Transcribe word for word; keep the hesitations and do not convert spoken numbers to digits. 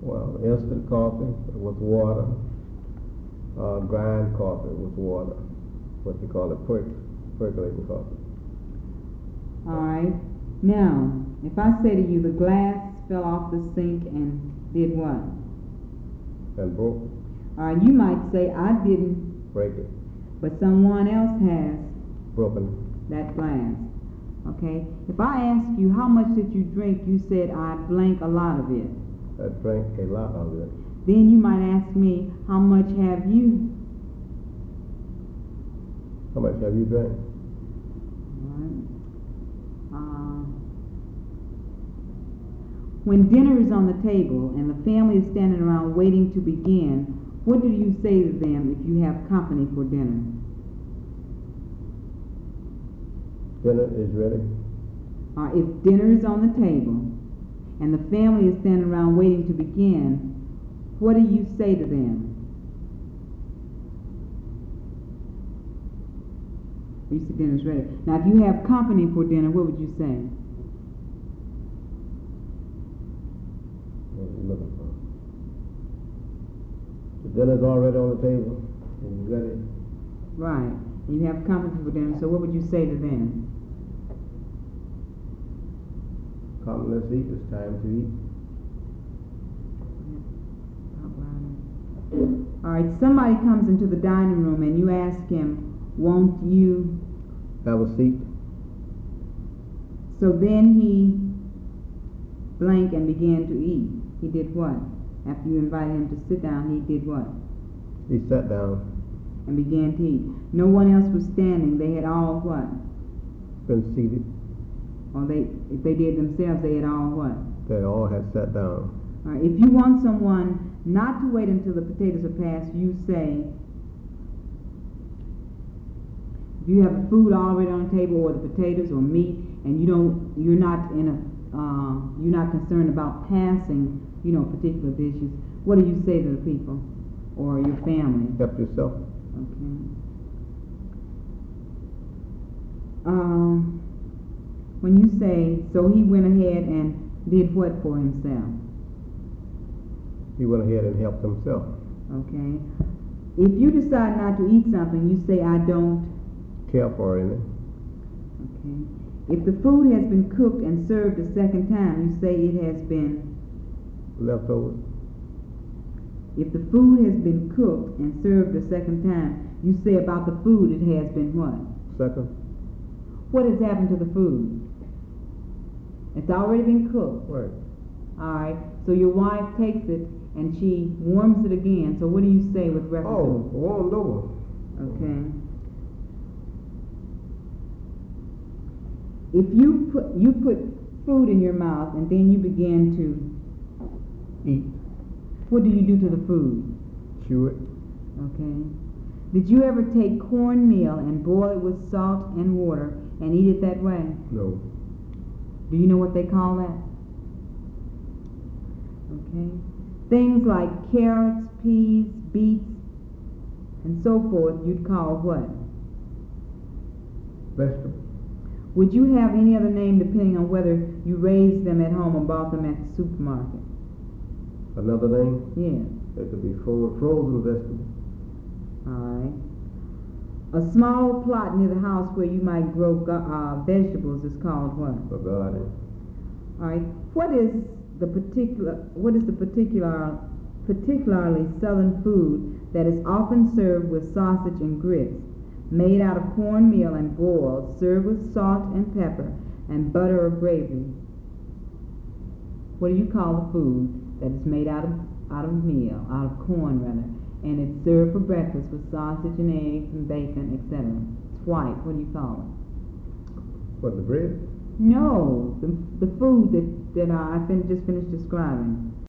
Well, instant coffee with water, uh, grind coffee with water, what you call it, perc percolating coffee. All right. Now, if I say to you, the glass fell off the sink and did what? And broke it. All right, you might say, I didn't, Break it. but someone else has Broken. that glass. Okay? If I ask you, how much did you drink? You said, I blank a lot of it. I drank a lot of it. Then you might ask me, how much have you? How much have you drank? All right. Uh, when dinner is on the table and the family is standing around waiting to begin, what do you say to them if you have company for dinner? Dinner is ready. Uh, if dinner is on the table and the family is standing around waiting to begin, what do you say to them? You say dinner's ready. Now, if you have company for dinner, what would you say? What are you looking for? The dinner's already on the table and ready. Right. You have company for dinner, so what would you say to them? Come, let's eat. It's time to eat. All right, somebody comes into the dining room and you ask him, won't you? Have a seat. So then he blank and began to eat. He did what? After you invited him to sit down, he did what? He sat down. And began to eat. No one else was standing. They had all what? Been seated. Or they, if they did themselves, they had all what? They all had sat down. All right, if you want someone not to wait until the potatoes are passed, you say, if you have the food already on the table, or the potatoes or meat, and you don't, you're not in a, uh, you're not concerned about passing, you know, particular dishes, what do you say to the people or your family? Help yourself. Okay. Um, when you say, so he went ahead and did what for himself? He went ahead and helped himself. Okay. If you decide not to eat something, you say, I don't care for any. Okay. If the food has been cooked and served a second time, you say it has been leftovers. If the food has been cooked and served a second time, you say about the food it has been what? Second. What has happened to the food? It's already been cooked. Right. All right. So your wife takes it and she warms it again. So what do you say with reference Oh, to warmed over. Okay. If you put you put food in your mouth and then you begin to eat, what do you do to the food? Chew it. Okay. Did you ever take cornmeal and boil it with salt and water and eat it that way? No. Do you know what they call that? Okay. Things like carrots, peas, beets, and so forth, you'd call what? Vegetables. Would you have any other name depending on whether you raised them at home or bought them at the supermarket? Another name? Yes. It could be fro frozen vegetables. All right. A small plot near the house where you might grow uh, vegetables is called what? A garden. All right. What is the particular? What is the particular, particularly Southern food that is often served with sausage and grits, made out of cornmeal and boiled, served with salt and pepper and butter or gravy? What do you call the food that is made out of out of meal, out of corn rather, and it's served for breakfast with sausage and eggs and bacon, et cetera? It's white. What do you call it? What, the bread? No, the the food that that I fin just finished describing.